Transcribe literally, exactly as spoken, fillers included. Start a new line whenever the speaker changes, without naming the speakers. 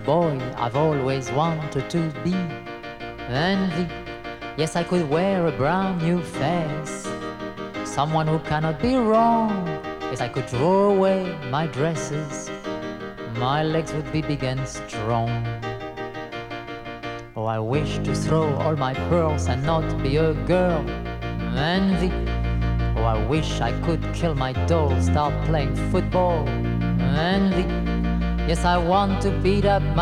boy I've always wanted to be. Envy, yes, I could wear a brand new face. Someone who cannot be wrong. Yes, I could throw away my dresses. My legs would be big and strong. Oh, I wish to throw all my pearls and not be a girl. Envy, oh, I wish I could kill my doll, start playing football. Envy, yes, I want to beat up my